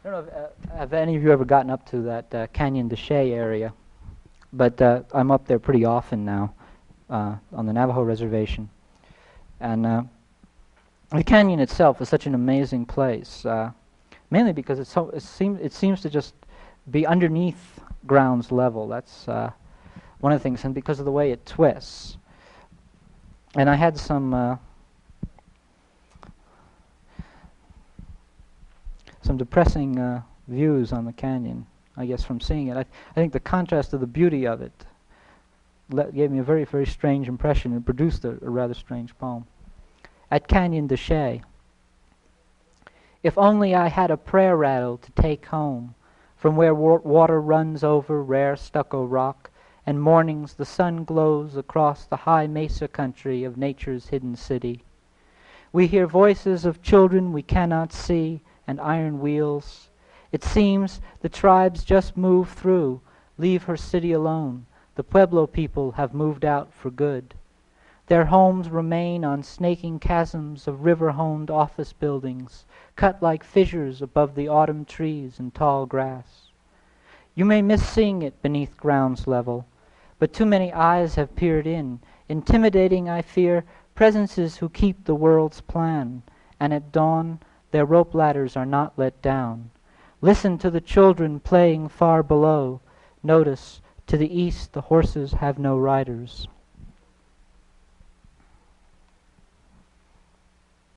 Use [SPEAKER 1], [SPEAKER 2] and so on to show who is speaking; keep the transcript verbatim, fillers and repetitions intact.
[SPEAKER 1] I don't know if, uh, have any of you ever gotten up to that uh, Canyon de Chelly area, but uh, I'm up there pretty often now uh, on the Navajo reservation. And uh, the canyon itself is such an amazing place, uh, mainly because it's so, it, seem, it seems to just be underneath ground's level. That's uh, one of the things, and because of the way it twists. And I had some uh, some depressing uh, views on the canyon, I guess, from seeing it. I, I think the contrast of the beauty of it le gave me a very, very strange impression and produced a, a rather strange poem. At Canyon de Chelly. If only I had a prayer rattle to take home from where wa water runs over rare stucco rock, and mornings the sun glows across the high mesa country of nature's hidden city. We hear voices of children we cannot see, and iron wheels. It seems the tribes just move through, leave her city alone. The Pueblo people have moved out for good. Their homes remain on snaking chasms of river-honed office buildings, cut like fissures above the autumn trees and tall grass. You may miss seeing it beneath ground's level, but too many eyes have peered in, intimidating, I fear, presences who keep the world's plan, and at dawn their rope ladders are not let down. Listen to the children playing far below. Notice, to the east the horses have no riders.